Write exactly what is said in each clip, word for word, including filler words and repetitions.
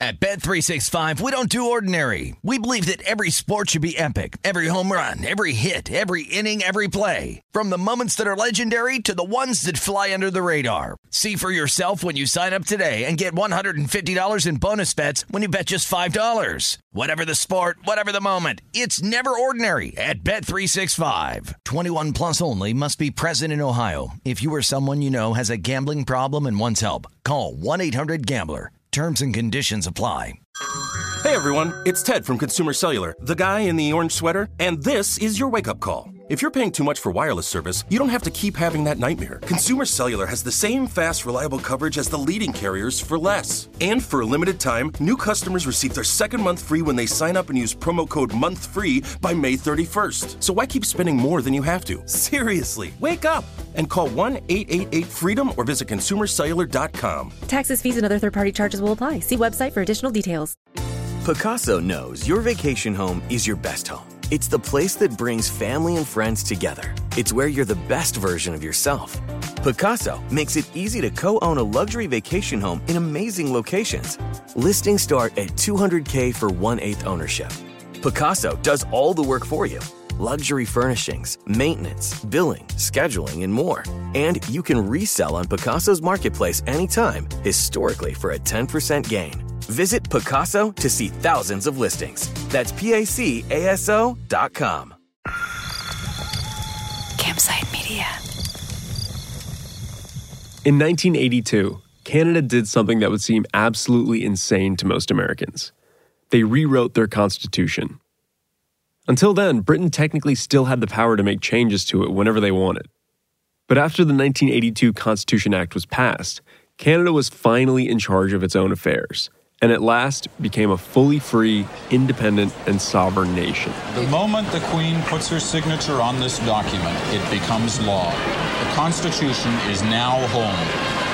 At Bet three sixty-five, we don't do ordinary. We believe that every sport should be epic. Every home run, every hit, every inning, every play. From the moments that are legendary to the ones that fly under the radar. See for yourself when you sign up today and get one hundred fifty dollars in bonus bets when you bet just five dollars. Whatever the sport, whatever the moment, it's never ordinary at Bet three sixty-five. twenty-one plus only. Must be present in Ohio. If you or someone you know has a gambling problem and wants help, call one eight hundred gambler. Terms and conditions apply. Hey everyone, it's Ted from Consumer Cellular, the guy in the orange sweater, and this is your wake-up call. If you're paying too much for wireless service, you don't have to keep having that nightmare. Consumer Cellular has the same fast, reliable coverage as the leading carriers for less. And for a limited time, new customers receive their second month free when they sign up and use promo code MONTHFREE by May thirty-first. So why keep spending more than you have to? Seriously, wake up and call one eight eight eight freedom or visit consumer cellular dot com. Taxes, fees, and other third-party charges will apply. See website for additional details. Pacaso knows your vacation home is your best home. It's the place that brings family and friends together. It's where you're the best version of yourself. Pacaso makes it easy to co-own a luxury vacation home in amazing locations. Listings start at two hundred thousand dollars for one-eighth ownership. Pacaso does all the work for you. Luxury furnishings, maintenance, billing, scheduling, and more. And you can resell on Pacaso's marketplace anytime, historically for a ten percent gain. Visit Pacaso to see thousands of listings. That's P A C A S O dot com. Campsite Media. In nineteen eighty-two, Canada did something that would seem absolutely insane to most Americans. They rewrote their constitution. Until then, Britain technically still had the power to make changes to it whenever they wanted. But after the nineteen eighty-two Constitution Act was passed, Canada was finally in charge of its own affairs, and at last became a fully free, independent, and sovereign nation. The moment the Queen puts her signature on this document, it becomes law. The Constitution is now home.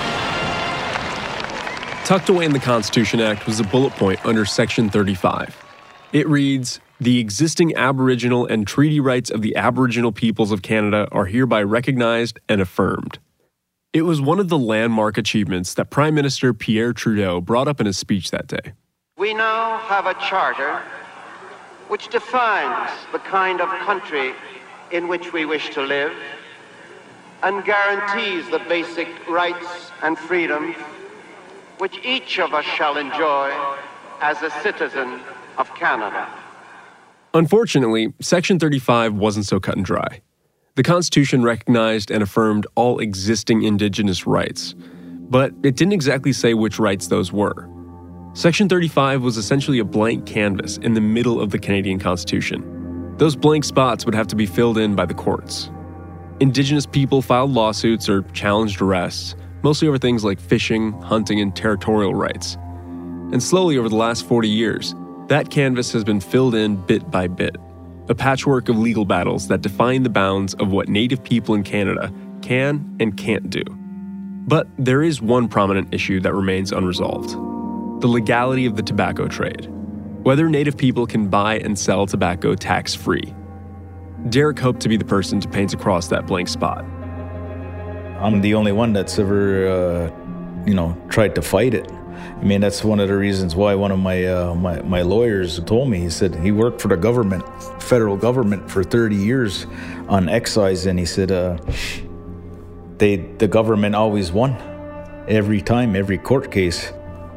Tucked away in the Constitution Act was a bullet point under Section thirty-five. It reads, "The existing Aboriginal and treaty rights of the Aboriginal peoples of Canada are hereby recognized and affirmed." It was one of the landmark achievements that Prime Minister Pierre Trudeau brought up in his speech that day. We now have a charter which defines the kind of country in which we wish to live and guarantees the basic rights and freedoms which each of us shall enjoy as a citizen of Canada. Unfortunately, Section thirty-five wasn't so cut and dry. The Constitution recognized and affirmed all existing Indigenous rights, but it didn't exactly say which rights those were. Section thirty-five was essentially a blank canvas in the middle of the Canadian Constitution. Those blank spots would have to be filled in by the courts. Indigenous people filed lawsuits or challenged arrests, mostly over things like fishing, hunting, and territorial rights. And slowly over the last forty years, that canvas has been filled in bit by bit. A patchwork of legal battles that define the bounds of what Native people in Canada can and can't do. But there is one prominent issue that remains unresolved: the legality of the tobacco trade. Whether Native people can buy and sell tobacco tax-free. Derek hoped to be the person to paint across that blank spot. I'm the only one that's ever, uh, you know, tried to fight it. I mean, that's one of the reasons why one of my, uh, my my lawyers told me. He said he worked for the government, federal government, for thirty years on excise, and he said uh, they the government always won every time, every court case.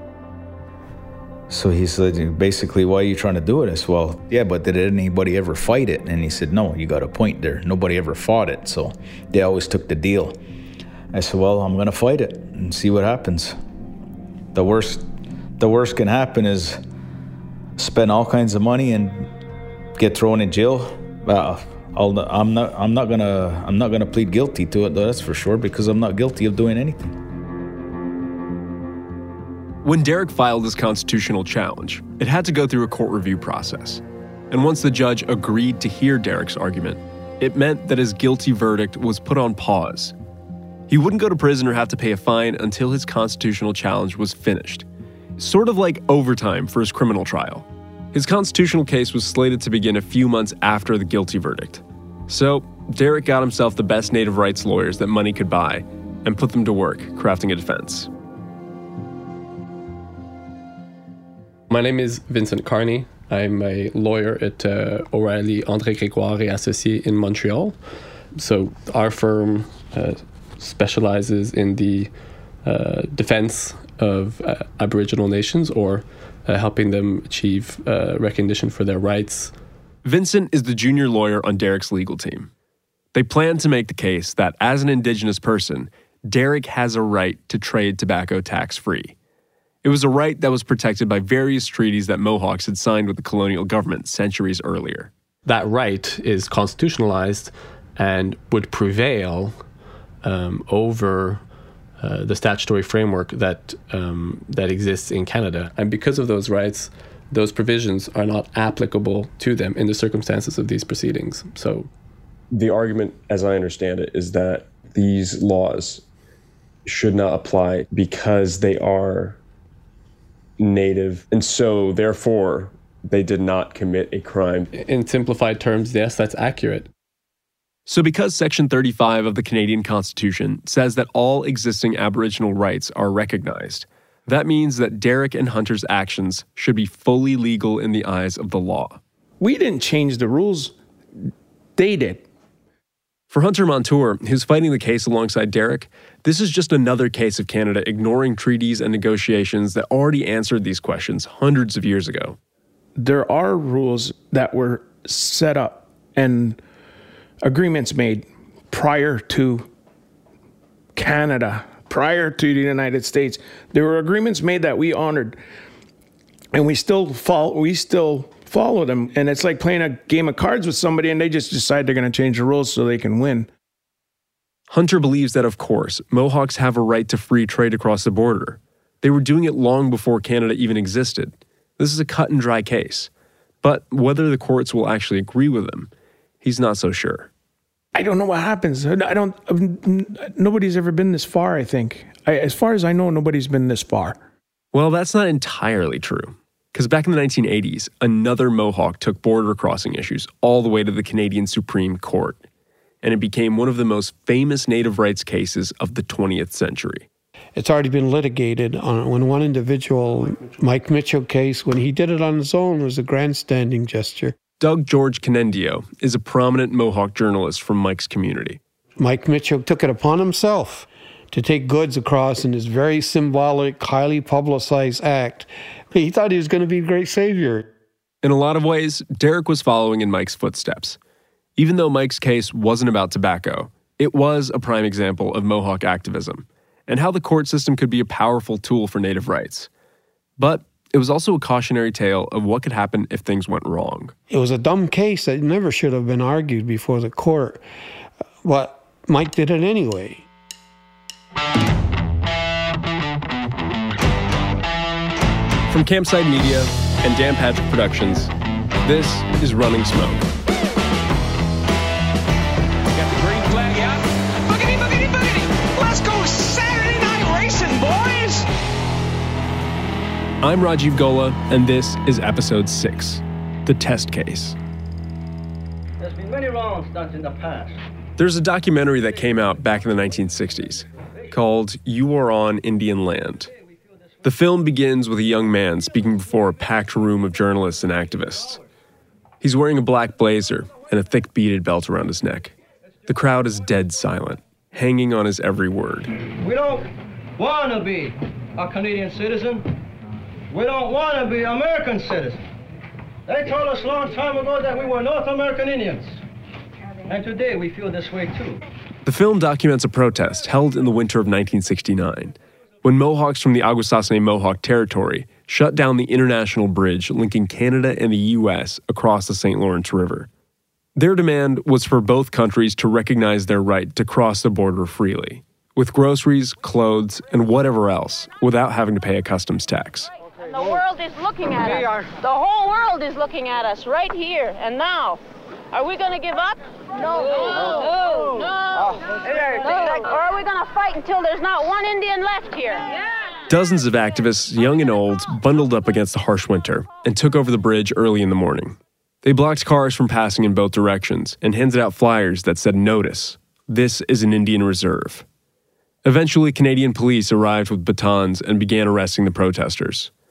So he said, basically, why are you trying to do it? I said, well, yeah, but did anybody ever fight it? And he said, no, you got a point there. Nobody ever fought it, so they always took the deal. I said, well, I'm going to fight it and see what happens. The worst, the worst can happen is spend all kinds of money and get thrown in jail. Uh, I'll, I'm not, I'm not gonna, I'm not gonna plead guilty to it, though. That's for sure, because I'm not guilty of doing anything. When Derek filed his constitutional challenge, it had to go through a court review process. And once the judge agreed to hear Derek's argument, it meant that his guilty verdict was put on pause. He wouldn't go to prison or have to pay a fine until his constitutional challenge was finished. Sort of like overtime for his criminal trial. His constitutional case was slated to begin a few months after the guilty verdict. So, Derek got himself the best native rights lawyers that money could buy and put them to work crafting a defense. My name is Vincent Carney. I'm a lawyer at uh, O'Reilly André Grégoire et Associés in Montreal. So our firm uh, specializes in the uh, defense of uh, Aboriginal nations, or uh, helping them achieve uh, recognition for their rights. Vincent is the junior lawyer on Derek's legal team. They plan to make the case that as an Indigenous person, Derek has a right to trade tobacco tax-free. It was a right that was protected by various treaties that Mohawks had signed with the colonial government centuries earlier. That right is constitutionalized and would prevail um, over uh, the statutory framework that um, that exists in Canada. And because of those rights, those provisions are not applicable to them in the circumstances of these proceedings. So, the argument, as I understand it, is that these laws should not apply because they are Native, and so therefore they did not commit a crime. In simplified terms, yes, that's accurate. So because Section thirty-five of the Canadian Constitution says that all existing Aboriginal rights are recognized, that means that Derek and Hunter's actions should be fully legal in the eyes of the law. We didn't change the rules. They did. For Hunter Montour, who's fighting the case alongside Derek, this is just another case of Canada ignoring treaties and negotiations that already answered these questions hundreds of years ago. There are rules that were set up and agreements made prior to Canada, prior to the United States. There were agreements made that we honored, and we still follow, we still follow them. And it's like playing a game of cards with somebody and they just decide they're going to change the rules so they can win. Hunter believes that, of course, Mohawks have a right to free trade across the border. They were doing it long before Canada even existed. This is a cut and dry case. But whether the courts will actually agree with him, he's not so sure. I don't know what happens. I don't, nobody's ever been this far, I think. I, as far as I know, nobody's been this far. Well, that's not entirely true. Because back in the nineteen eighties, another Mohawk took border crossing issues all the way to the Canadian Supreme Court. And it became one of the most famous native rights cases of the twentieth century. It's already been litigated on when one individual, Mike Mitchell case, when he did it on his own, was a grandstanding gesture. Doug George Canendio is a prominent Mohawk journalist from Mike's community. Mike Mitchell took it upon himself to take goods across in this very symbolic, highly publicized act. He thought he was going to be a great savior. In a lot of ways, Derek was following in Mike's footsteps. Even though Mike's case wasn't about tobacco, it was a prime example of Mohawk activism and how the court system could be a powerful tool for Native rights. But it was also a cautionary tale of what could happen if things went wrong. It was a dumb case that never should have been argued before the court, but Mike did it anyway. From Campside Media and Dan Patrick Productions, this is Running Smoke. Got the green flag out. Boogity, boogity, boogity. Let's go Saturday night racing, boys. I'm Rajiv Gola, and this is episode six, The Test Case. There's been many wrongs done in the past. There's a documentary that came out back in the nineteen sixties called You Are on Indian Land. The film begins with a young man speaking before a packed room of journalists and activists. He's wearing a black blazer and a thick beaded belt around his neck. The crowd is dead silent, hanging on his every word. We don't want to be a Canadian citizen. We don't want to be American citizen. They told us a long time ago that we were North American Indians. And today we feel this way too. The film documents a protest held in the winter of nineteen sixty-nine, when Mohawks from the Akwesasne Mohawk Territory shut down the international bridge linking Canada and the U S across the Saint Lawrence River. Their demand was for both countries to recognize their right to cross the border freely, with groceries, clothes, and whatever else, without having to pay a customs tax. And the world is looking at us. The whole world is looking at us right here and now. Are we going to give up? No. No. No. No. no. Or are we going to fight until there's not one Indian left here? Yeah. Dozens of activists, young and old, bundled up against the harsh winter and took over the bridge early in the morning. They blocked cars from passing in both directions and handed out flyers that said, "Notice, this is an Indian reserve." Eventually, Canadian police arrived with batons and began arresting the protesters.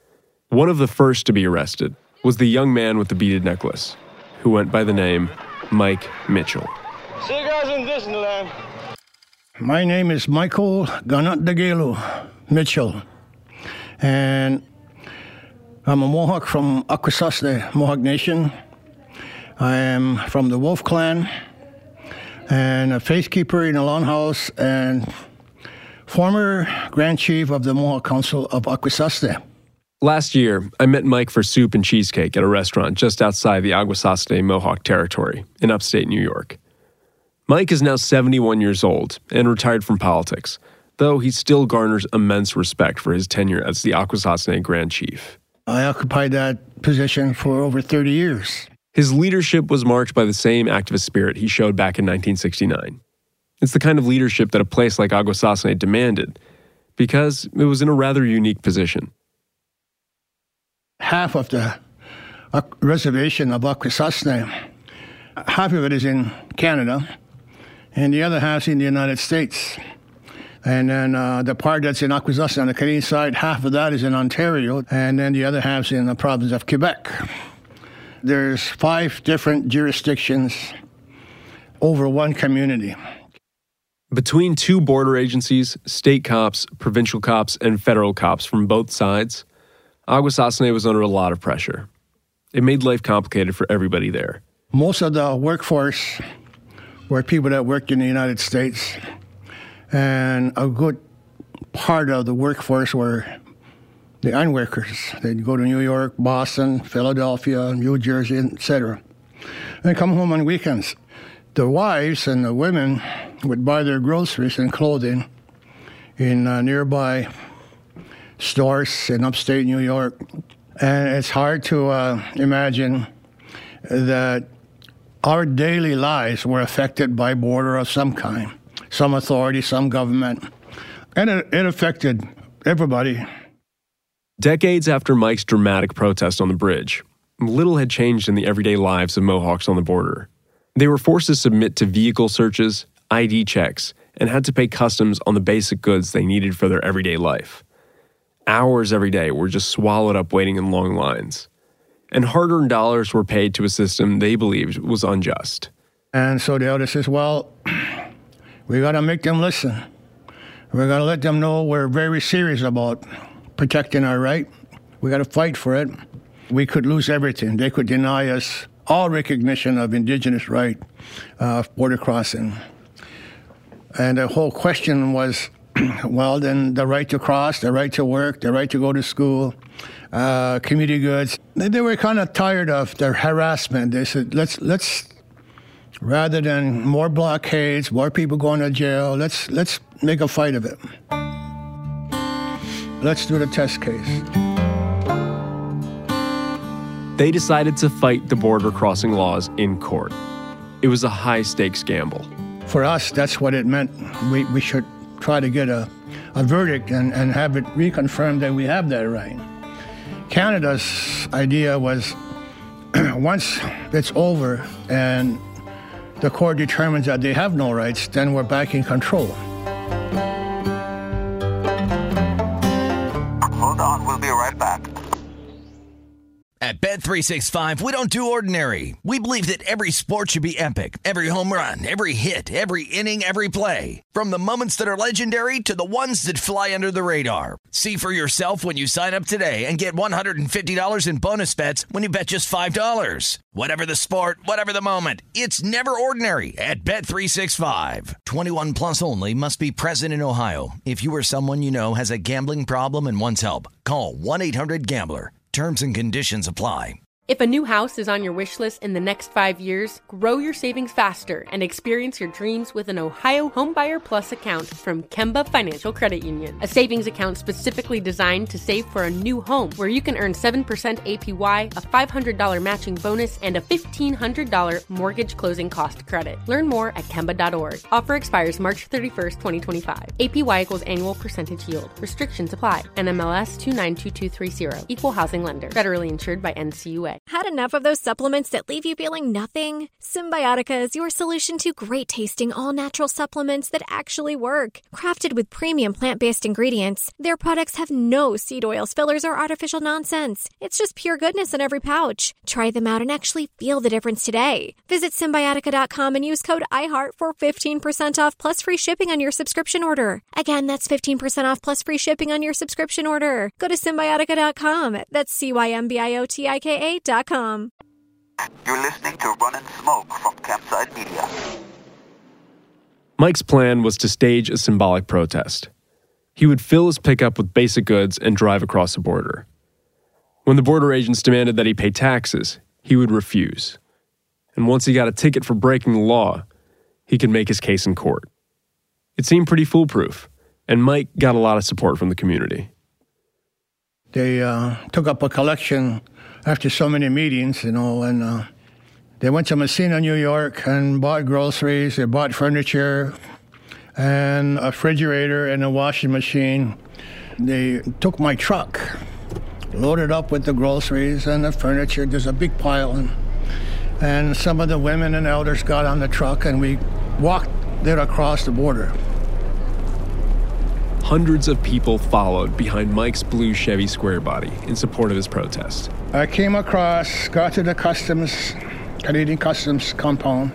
One of the first to be arrested was the young man with the beaded necklace, who went by the name Mike Mitchell. See you guys in Disneyland. My name is Michael Ganat-Dagelo Mitchell, and I'm a Mohawk from Akwesasne Mohawk Nation. I am from the Wolf Clan, and a faithkeeper in a longhouse, and former Grand Chief of the Mohawk Council of Akwesasne. Last year, I met Mike for soup and cheesecake at a restaurant just outside the Akwesasne Mohawk territory in upstate New York. Mike is now seventy-one years old and retired from politics, though he still garners immense respect for his tenure as the Akwesasne Grand Chief. I occupied that position for over thirty years. His leadership was marked by the same activist spirit he showed back in nineteen sixty-nine. It's the kind of leadership that a place like Akwesasne demanded, because it was in a rather unique position. Half of the uh, reservation of Akwesasne, half of it is in Canada, and the other half's in the United States. And then uh, the part that's in Akwesasne on the Canadian side, half of that is in Ontario, and then the other half's in the province of Quebec. There's five different jurisdictions over one community. Between two border agencies, state cops, provincial cops, and federal cops from both sides, Akwesasne was under a lot of pressure. It made life complicated for everybody there. Most of the workforce were people that worked in the United States, and a good part of the workforce were the iron workers. They'd go to New York, Boston, Philadelphia, New Jersey, et cetera, and come home on weekends. The wives and the women would buy their groceries and clothing in uh, nearby stores in upstate New York. And it's hard to uh, imagine that our daily lives were affected by border of some kind, some authority, some government. And it, it affected everybody. Decades after Mike's dramatic protest on the bridge, little had changed in the everyday lives of Mohawks on the border. They were forced to submit to vehicle searches, I D checks, and had to pay customs on the basic goods they needed for their everyday life. Hours every day were just swallowed up waiting in long lines. And hard-earned dollars were paid to a system they believed was unjust. And so the elder says, well, we got to make them listen. We're going to let them know we're very serious about protecting our right. We got to fight for it. We could lose everything. They could deny us all recognition of indigenous right of uh, border crossing. And the whole question was, well, then the right to cross, the right to work, the right to go to school, uh, community goods. They, they were kind of tired of their harassment. They said, let's, let's, rather than more blockades, more people going to jail, let's, let's make a fight of it. Let's do the test case. They decided to fight the border crossing laws in court. It was a high-stakes gamble. For us, that's what it meant. We, we should try to get a, a verdict and, and have it reconfirmed that we have that right. Canada's idea was once it's over and the court determines that they have no rights, then we're back in control. Hold on, we'll be right back. At Bet three sixty-five, we don't do ordinary. We believe that every sport should be epic. Every home run, every hit, every inning, every play. From the moments that are legendary to the ones that fly under the radar. See for yourself when you sign up today and get one hundred fifty dollars in bonus bets when you bet just five dollars. Whatever the sport, whatever the moment, it's never ordinary at Bet three sixty-five. twenty-one plus only. Must be present in Ohio. If you or someone you know has a gambling problem and wants help, call one eight hundred gambler. Terms and conditions apply. If a new house is on your wish list in the next five years, grow your savings faster and experience your dreams with an Ohio Homebuyer Plus account from Kemba Financial Credit Union. A savings account specifically designed to save for a new home, where you can earn seven percent A P Y, a five hundred dollars matching bonus, and a fifteen hundred dollars mortgage closing cost credit. Learn more at Kemba dot org. Offer expires March thirty-first, twenty twenty-five. A P Y equals annual percentage yield. Restrictions apply. N M L S two nine two two three zero. Equal housing lender. Federally insured by N C U A. Had enough of those supplements that leave you feeling nothing? Symbiotica is your solution to great-tasting, all-natural supplements that actually work. Crafted with premium plant-based ingredients, their products have no seed oils, fillers, or artificial nonsense. It's just pure goodness in every pouch. Try them out and actually feel the difference today. Visit Symbiotica dot com and use code iHeart for fifteen percent off plus free shipping on your subscription order. Again, that's fifteen percent off plus free shipping on your subscription order. Go to Symbiotica dot com. That's C Y M B I O T I K A dot com. You're listening to Run and Smoke from Campside Media. Mike's plan was to stage a symbolic protest. He would fill his pickup with basic goods and drive across the border. When the border agents demanded that he pay taxes, he would refuse. And once he got a ticket for breaking the law, he could make his case in court. It seemed pretty foolproof, and Mike got a lot of support from the community. They uh, took up a collection after so many meetings, you know, and uh, they went to Messina, New York, and bought groceries. They bought furniture and a refrigerator and a washing machine. They took my truck, loaded up with the groceries and the furniture. There's a big pile. And, and some of the women and elders got on the truck, and we walked it across the border. Hundreds of people followed behind Mike's blue Chevy Square Body in support of his protest. I came across, got to the customs, Canadian Customs compound,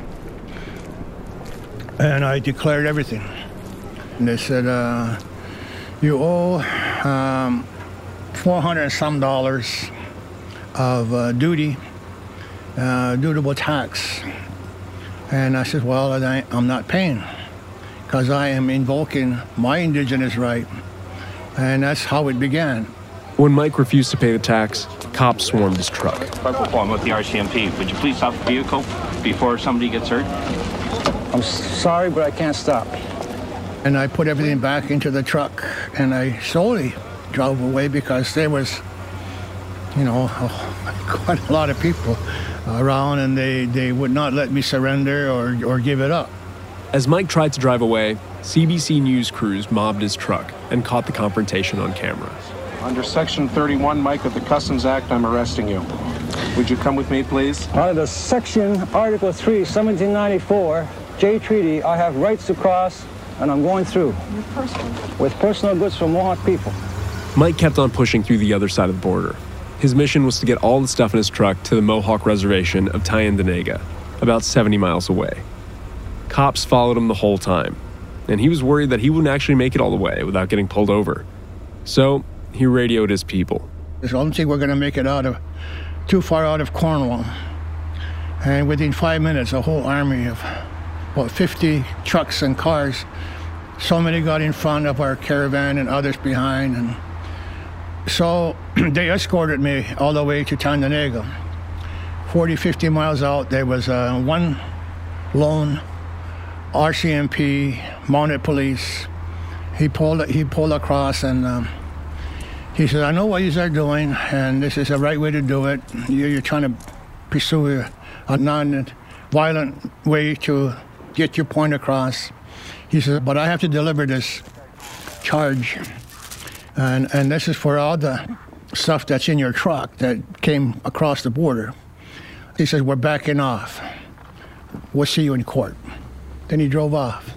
and I declared everything. And they said, uh, you owe um, four hundred and some dollars of uh, duty, uh, dutiable tax. And I said, well, I, I'm not paying, because I am invoking my indigenous right. And that's how it began. When Mike refused to pay the tax, cops swarmed his truck. I'm with the R C M P. Would you please stop the vehicle before somebody gets hurt? I'm sorry, but I can't stop. And I put everything back into the truck, and I slowly drove away because there was, you know, quite a lot of people around, and they, they would not let me surrender or, or give it up. As Mike tried to drive away, C B C News crews mobbed his truck and caught the confrontation on camera. Under Section thirty-one, Mike, of the Customs Act, I'm arresting you. Would you come with me, please? Under Section Article three, seventeen ninety-four, J Treaty, I have rights to cross, and I'm going through. With personal goods from Mohawk people. Mike kept on pushing through the other side of the border. His mission was to get all the stuff in his truck to the Mohawk reservation of Tyendinaga, about seventy miles away. Cops followed him the whole time, and he was worried that he wouldn't actually make it all the way without getting pulled over. So he radioed his people. I don't think we're going to make it out of too far out of Cornwall. And within five minutes, a whole army of about fifty trucks and cars. So many got in front of our caravan and others behind. And so they escorted me all the way to Tyendinaga. forty, fifty miles out, there was uh, one lone R C M P, mounted police. He pulled he pulled across, and um, he said, I know what you are doing, and this is the right way to do it. You're, you're trying to pursue a, a non-violent way to get your point across. He said, but I have to deliver this charge, and, and this is for all the stuff that's in your truck that came across the border. He says, we're backing off. We'll see you in court. Then he drove off.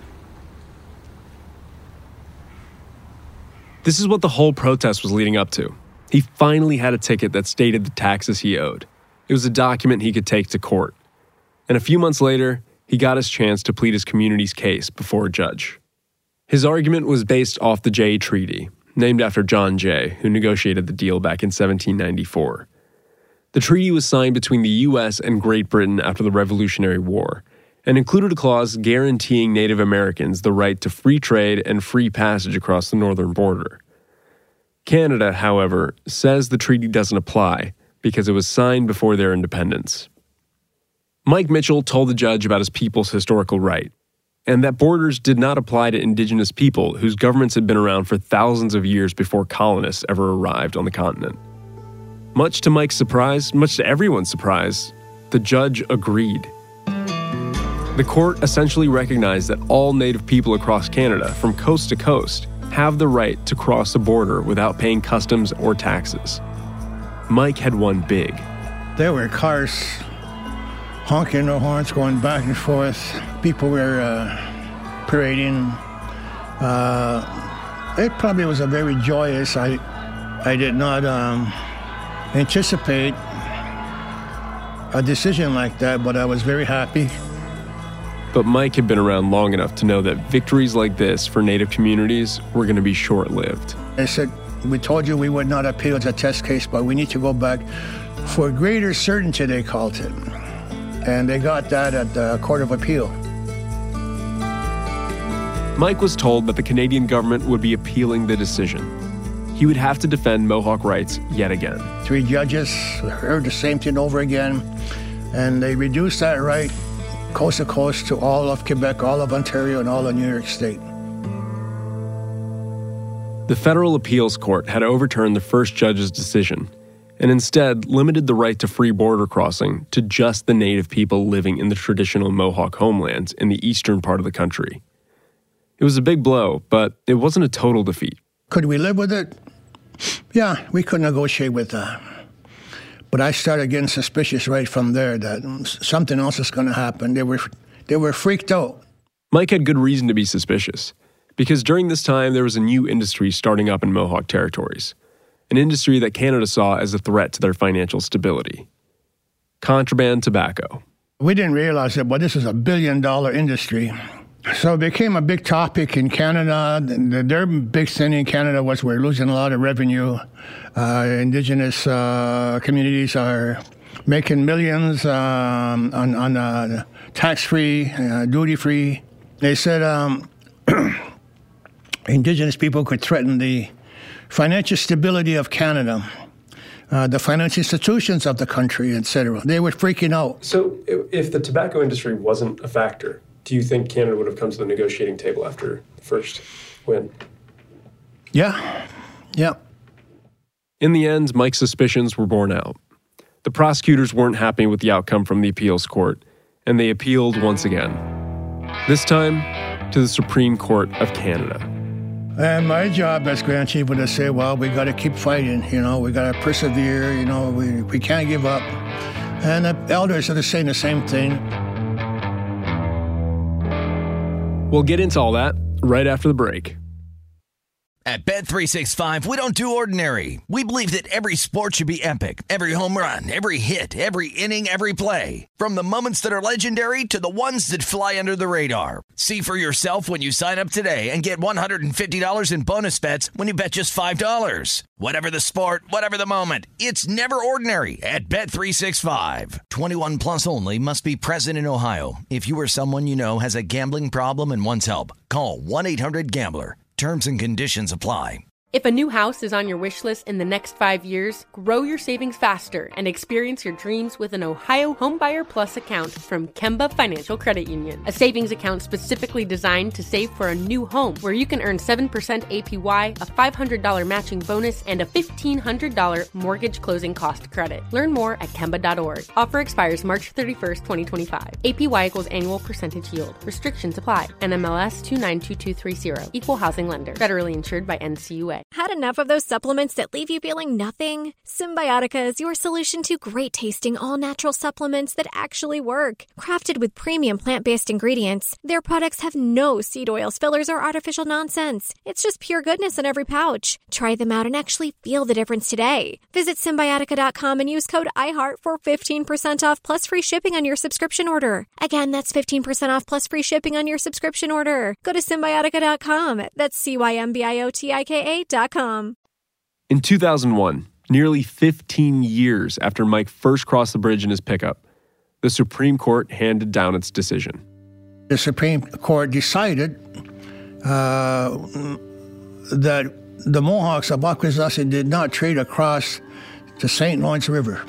This is what the whole protest was leading up to. He finally had a ticket that stated the taxes he owed. It was a document he could take to court. And a few months later, he got his chance to plead his community's case before a judge. His argument was based off the Jay Treaty, named after John Jay, who negotiated the deal back in seventeen ninety-four. The treaty was signed between the U S and Great Britain after the Revolutionary War, and included a clause guaranteeing Native Americans the right to free trade and free passage across the northern border. Canada, however, says the treaty doesn't apply because it was signed before their independence. Mike Mitchell told the judge about his people's historical right, and that borders did not apply to indigenous people whose governments had been around for thousands of years before colonists ever arrived on the continent. Much to Mike's surprise, much to everyone's surprise, the judge agreed. The court essentially recognized that all Native people across Canada, from coast to coast, have the right to cross the border without paying customs or taxes. Mike had won big, There were cars honking their horns, going back and forth. People were uh, parading. Uh, it probably was a very joyous. I, I did not um, anticipate a decision like that, but I was very happy. But Mike had been around long enough to know that victories like this for Native communities were going to be short-lived. They said, we told you we would not appeal as a test case, but we need to go back for greater certainty, they called it. And they got that at the Court of Appeal. Mike was told that the Canadian government would be appealing the decision. He would have to defend Mohawk rights yet again. Three judges heard the same thing over again, and they reduced that right coast to coast to all of Quebec, all of Ontario, and all of New York State. The Federal Appeals Court had overturned the first judge's decision and instead limited the right to free border crossing to just the Native people living in the traditional Mohawk homelands in the eastern part of the country. It was a big blow, but it wasn't a total defeat. Could we live with it? Yeah, we could negotiate with that. But I started getting suspicious right from there that something else is going to happen. They were, they were freaked out. Mike had good reason to be suspicious, because during this time there was a new industry starting up in Mohawk territories, an industry that Canada saw as a threat to their financial stability. Contraband tobacco. We didn't realize it, but this is a billion-dollar industry. So it became a big topic in Canada. Their big thing in Canada was we're losing a lot of revenue. Uh, indigenous uh, communities are making millions um, on, on uh, tax-free, uh, duty-free. They said um, Indigenous people could threaten the financial stability of Canada, uh, the financial institutions of the country, et cetera. They were freaking out. So if the tobacco industry wasn't a factor, do you think Canada would have come to the negotiating table after the first win? Yeah, yeah. In the end, Mike's suspicions were borne out. The prosecutors weren't happy with the outcome from the appeals court, and they appealed once again. This time, to the Supreme Court of Canada. And my job as Grand Chief was to say, well, we got to keep fighting, you know, we got to persevere, you know, we, we can't give up. And the elders are saying the same thing. We'll get into all that right after the break. At Bet three sixty-five, we don't do ordinary. We believe that every sport should be epic. Every home run, every hit, every inning, every play. From the moments that are legendary to the ones that fly under the radar. See for yourself when you sign up today and get one hundred fifty dollars in bonus bets when you bet just five dollars. Whatever the sport, whatever the moment, it's never ordinary at Bet three sixty-five. twenty-one plus only. Must be present in Ohio. If you or someone you know has a gambling problem and wants help, call one eight hundred gambler. Terms and conditions apply. If a new house is on your wish list in the next five years, grow your savings faster and experience your dreams with an Ohio Homebuyer Plus account from Kemba Financial Credit Union. A savings account specifically designed to save for a new home where you can earn seven percent A P Y, a five hundred dollars matching bonus, and a fifteen hundred dollars mortgage closing cost credit. Learn more at Kemba dot org. Offer expires March thirty-first, twenty twenty-five. A P Y equals annual percentage yield. Restrictions apply. N M L S two nine two two three zero. Equal housing lender. Federally insured by N C U A. Had enough of those supplements that leave you feeling nothing? Symbiotica is your solution to great tasting all-natural supplements that actually work. Crafted with premium plant-based ingredients, their products have no seed oils, fillers, or artificial nonsense. It's just pure goodness in every pouch. Try them out and actually feel the difference today. Visit Symbiotica dot com and use code iHeart for fifteen percent off plus free shipping on your subscription order. Again, that's fifteen percent off plus free shipping on your subscription order. Go to Symbiotica dot com. That's C Y M B I O T I K A dot com. In two thousand one, nearly fifteen years after Mike first crossed the bridge in his pickup, the Supreme Court handed down its decision. The Supreme Court decided uh, that the Mohawks of Akwesasne did not trade across the Saint Lawrence River.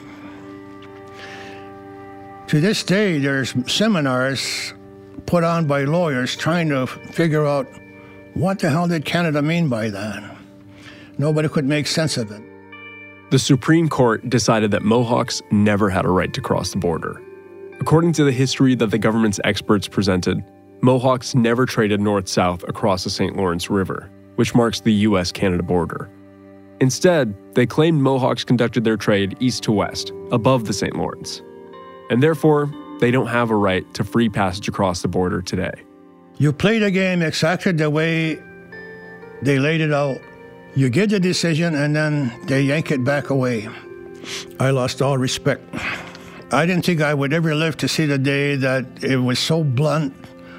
To this day, there's seminars put on by lawyers trying to figure out what the hell did Canada mean by that. Nobody could make sense of it. The Supreme Court decided that Mohawks never had a right to cross the border. According to the history that the government's experts presented, Mohawks never traded north-south across the Saint Lawrence River, which marks the U S Canada border. Instead, they claimed Mohawks conducted their trade east to west, above the Saint Lawrence. And therefore, they don't have a right to free passage across the border today. You play the game exactly the way they laid it out. You get the decision, and then they yank it back away. I lost all respect. I didn't think I would ever live to see the day that it was so blunt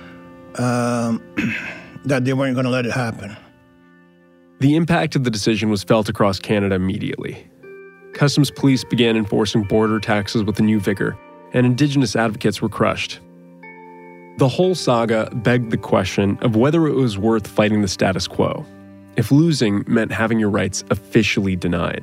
um, that they weren't going to let it happen. The impact of the decision was felt across Canada immediately. Customs police began enforcing border taxes with a new vigor, and Indigenous advocates were crushed. The whole saga begged the question of whether it was worth fighting the status quo, if losing meant having your rights officially denied.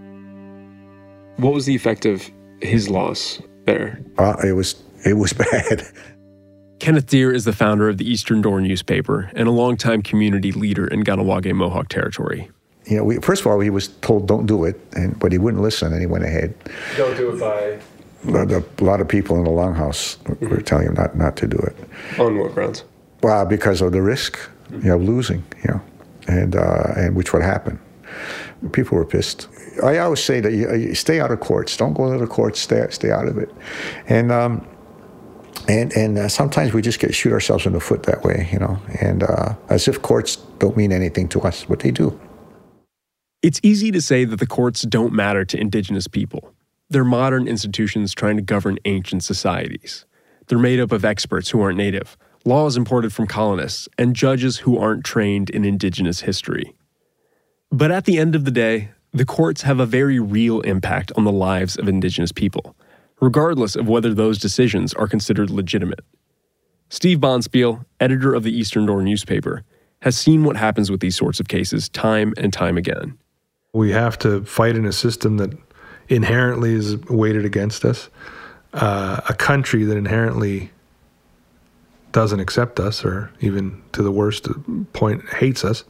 What was the effect of his loss there? Uh, it was it was bad. Kenneth Deer is the founder of the Eastern Door newspaper and a longtime community leader in Kahnawake Mohawk territory. You know, we, first of all, he was told don't do it, and but he wouldn't listen, and he went ahead. Don't do it by? A, a lot of people in the Longhouse mm-hmm. were telling him not, not to do it. On what grounds? Well, because of the risk, mm-hmm. you know, losing, you know, and uh, and which would happen. People were pissed. I always say that you, you stay out of courts. Don't go to the courts. Stay stay out of it. And um, and and uh, sometimes we just get shoot ourselves in the foot that way, you know, and uh, as if courts don't mean anything to us, but they do. It's easy to say that the courts don't matter to Indigenous people. They're modern institutions trying to govern ancient societies. They're made up of experts who aren't native, laws imported from colonists, and judges who aren't trained in Indigenous history. But at the end of the day, the courts have a very real impact on the lives of Indigenous people, regardless of whether those decisions are considered legitimate. Steve Bonspiel, editor of the Eastern Door newspaper, has seen what happens with these sorts of cases time and time again. We have to fight in a system that inherently is weighted against us, uh, a country that inherently doesn't accept us, or even to the worst point hates us,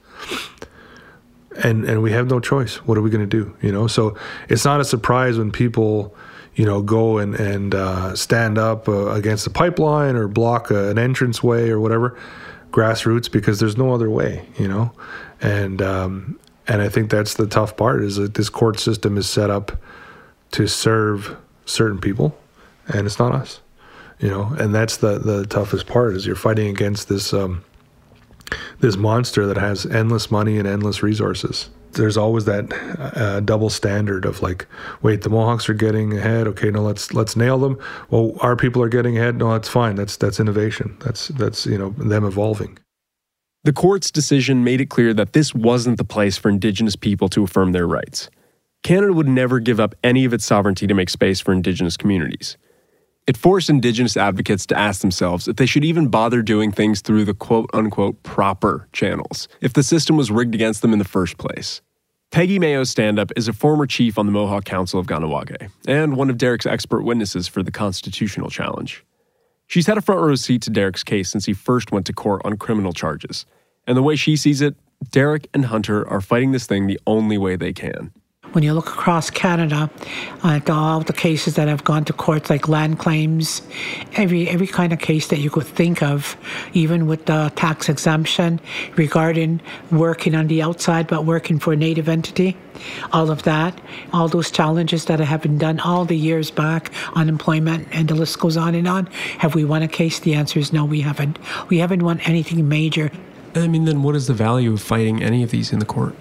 and and we have no choice. What are we going to do? You know, so it's not a surprise when people, you know, go and and uh, stand up uh, against the pipeline or block a, an entranceway or whatever, grassroots, because there's no other way. You know, and um, and I think that's the tough part, is that this court system is set up to serve certain people, and it's not us, you know, and that's the, the toughest part, is you're fighting against this um, this monster that has endless money and endless resources. There's always that uh, double standard of like, wait, the Mohawks are getting ahead, okay, no, let's let's nail them. Well, our people are getting ahead, no, that's fine. That's that's innovation. That's that's you know them evolving. The court's decision made it clear that this wasn't the place for Indigenous people to affirm their rights. Canada would never give up any of its sovereignty to make space for Indigenous communities. It forced Indigenous advocates to ask themselves if they should even bother doing things through the quote-unquote proper channels, if the system was rigged against them in the first place. Peggy Mayo Standup is a former chief on the Mohawk Council of Kahnawake, and one of Derek's expert witnesses for the constitutional challenge. She's had a front row seat to Derek's case since he first went to court on criminal charges. And the way she sees it, Derek and Hunter are fighting this thing the only way they can. When you look across Canada at all the cases that have gone to courts, like land claims, every every kind of case that you could think of, even with the tax exemption regarding working on the outside but working for a native entity, all of that, all those challenges that have been done all the years back, unemployment, and the list goes on and on. Have we won a case? The answer is no, we haven't. We haven't won anything major. I mean, then what is the value of fighting any of these in the court?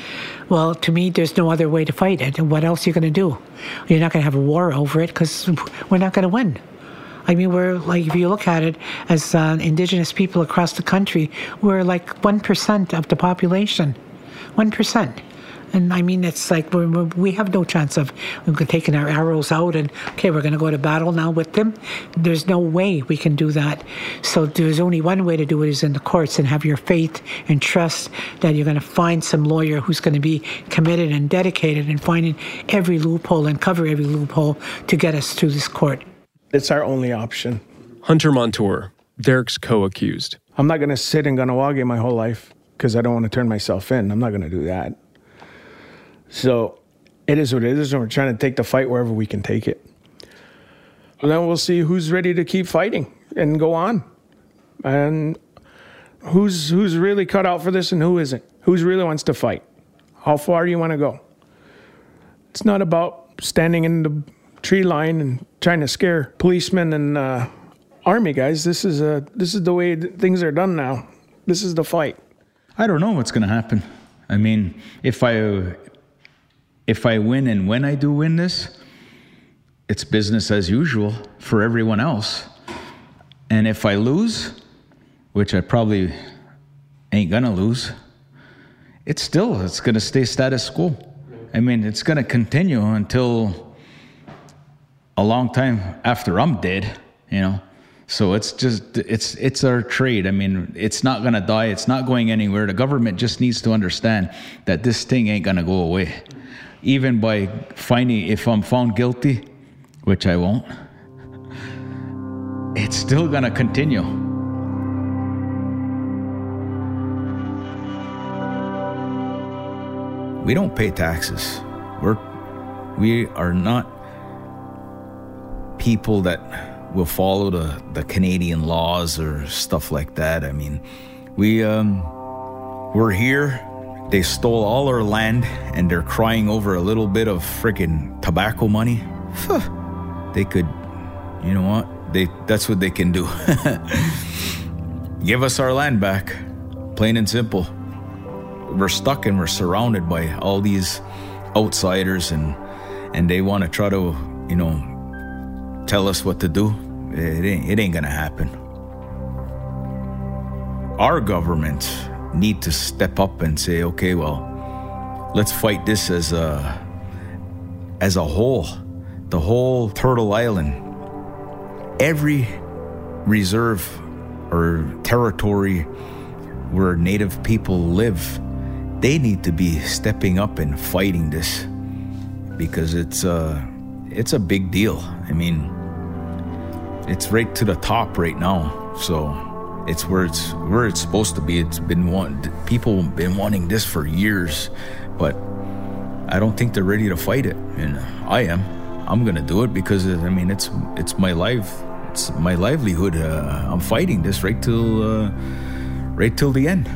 Well, to me, there's no other way to fight it. And what else are you going to do? You're not going to have a war over it, because we're not going to win. I mean, we're like, if you look at it as uh, Indigenous people across the country, we're like one percent of the population. one percent. And I mean, it's like we're, we're, we have no chance of taking our arrows out and, okay, we're going to go to battle now with them. There's no way we can do that. So there's only one way to do it, is in the courts, and have your faith and trust that you're going to find some lawyer who's going to be committed and dedicated and finding every loophole and cover every loophole to get us through this court. It's our only option. Hunter Montour, Derek's co-accused. I'm not going to sit in Kahnawake my whole life because I don't want to turn myself in. I'm not going to do that. So it is what it is, and we're trying to take the fight wherever we can take it. And then we'll see who's ready to keep fighting and go on. And who's who's really cut out for this and who isn't. Who's really wants to fight. How far do you want to go? It's not about standing in the tree line and trying to scare policemen and uh, army guys. This is a this is the way things are done now. This is the fight. I don't know what's going to happen. I mean, if I if I win and when I do win this, it's business as usual for everyone else. And if I lose, which I probably ain't going to lose, it's still, it's going to stay status quo. I mean, it's going to continue until a long time after I'm dead, you know. So it's just, it's it's our trade. I mean, it's not going to die. It's not going anywhere. The government just needs to understand that this thing ain't going to go away. Even by finding, if I'm found guilty, which I won't, it's still going to continue. We don't pay taxes. We're, we are not people that will follow the, the Canadian laws or stuff like that. I mean, we, um, we're here. They stole all our land and they're crying over a little bit of freaking tobacco money. They could, you know what? They, that's what they can do. Give us our land back. Plain and simple. We're stuck and we're surrounded by all these outsiders and and they want to try to, you know, tell us what to do. It ain't, it ain't gonna happen. Our government need to step up and say, okay, well, let's fight this as a as a whole. The whole Turtle Island. Every reserve or territory where Native people live, they need to be stepping up and fighting this because it's a, it's a big deal. I mean, it's right to the top right now. So it's where it's where it's supposed to be. It's been want, people have been wanting this for years, but I don't think they're ready to fight it. And I am. I'm gonna do it because I mean it's it's my life. It's my livelihood. Uh, I'm fighting this right till uh, right till the end.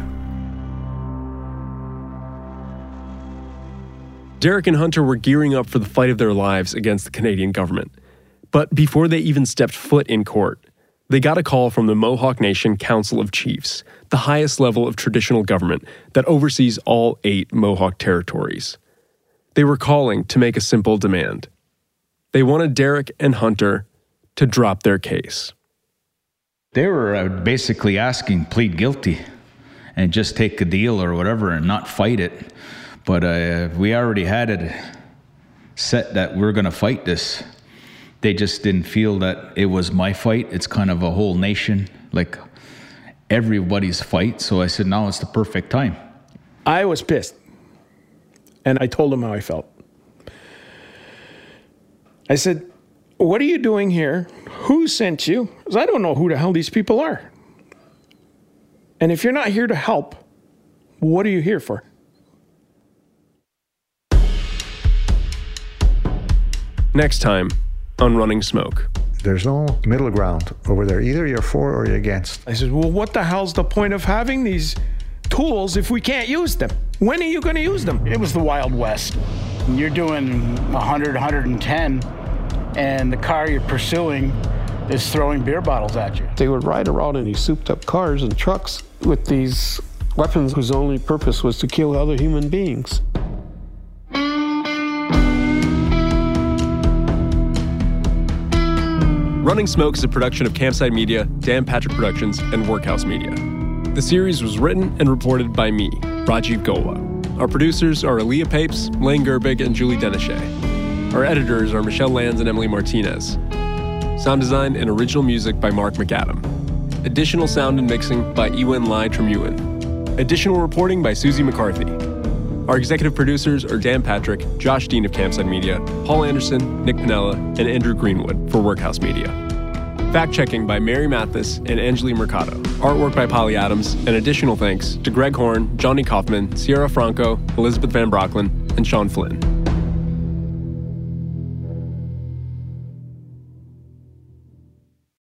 Derek and Hunter were gearing up for the fight of their lives against the Canadian government. But before they even stepped foot in court, they got a call from the Mohawk Nation Council of Chiefs, the highest level of traditional government that oversees all eight Mohawk territories. They were calling to make a simple demand. They wanted Derek and Hunter to drop their case. They were uh, basically asking plead guilty and just take a deal or whatever and not fight it. But uh, we already had it set that we're going to fight this. They just didn't feel that it was my fight. It's kind of a whole nation, like everybody's fight. So I said, now it's the perfect time. I was pissed. And I told him how I felt. I said, what are you doing here? Who sent you? Because I don't know who the hell these people are. And if you're not here to help, what are you here for? Next time on Running Smoke. There's no middle ground over there. Either you're for or you're against. I said, well, what the hell's the point of having these tools if we can't use them? When are you going to use them? It was the Wild West. You're doing one hundred, one hundred ten, and the car you're pursuing is throwing beer bottles at you. They would ride around in these souped-up cars and trucks with these weapons whose only purpose was to kill other human beings. Running Smoke is a production of Campside Media, Dan Patrick Productions, and Workhouse Media. The series was written and reported by me, Rajiv Gola. Our producers are Aaliyah Papes, Lane Gerbig, and Julie Denechet. Our editors are Michelle Lands and Emily Martinez. Sound design and original music by Mark McAdam. Additional sound and mixing by Ewan Lai Tremewen. Additional reporting by Susie McCarthy. Our executive producers are Dan Patrick, Josh Dean of Campside Media, Paul Anderson, Nick Pinella, and Andrew Greenwood for Workhouse Media. Fact-checking by Mary Mathis and Angeli Mercado. Artwork by Polly Adams, and additional thanks to Greg Horn, Johnny Kaufman, Sierra Franco, Elizabeth Van Brocklin, and Sean Flynn.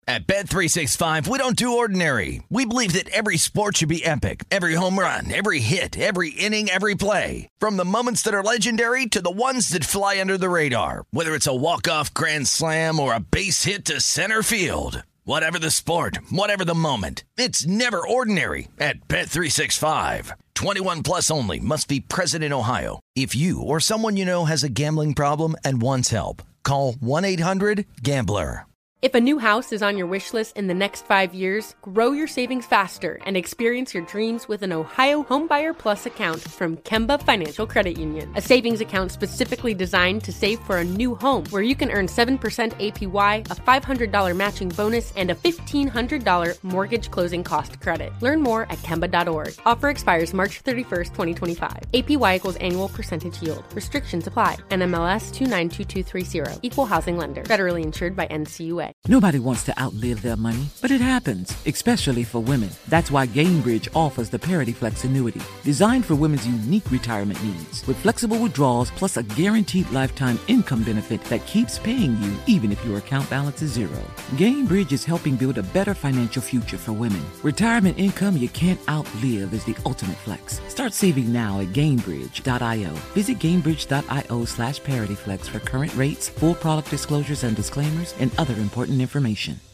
At Bet three sixty-five, we don't do ordinary. We believe that every sport should be epic. Every home run, every hit, every inning, every play. From the moments that are legendary to the ones that fly under the radar. Whether it's a walk-off grand slam or a base hit to center field. Whatever the sport, whatever the moment. It's never ordinary at Bet three sixty-five. twenty-one plus only. Must be present in Ohio. If you or someone you know has a gambling problem and wants help, call one eight hundred gambler. If a new house is on your wish list in the next five years, grow your savings faster and experience your dreams with an Ohio Homebuyer Plus account from Kemba Financial Credit Union. A savings account specifically designed to save for a new home where you can earn seven percent A P Y, a five hundred dollars matching bonus, and a fifteen hundred dollars mortgage closing cost credit. Learn more at Kemba dot org. Offer expires March thirty-first, twenty twenty-five. A P Y equals annual percentage yield. Restrictions apply. N M L S two nine two two three zero. Equal housing lender. Federally insured by N C U A. Nobody wants to outlive their money, but it happens, especially for women. That's why Gainbridge offers the Parity Flex annuity, designed for women's unique retirement needs, with flexible withdrawals plus a guaranteed lifetime income benefit that keeps paying you even if your account balance is zero. Gainbridge is helping build a better financial future for women. Retirement income you can't outlive is the ultimate flex. Start saving now at Gainbridge dot io. Visit Gainbridge dot io slash ParityFlex for current rates, full product disclosures and disclaimers, and other important information.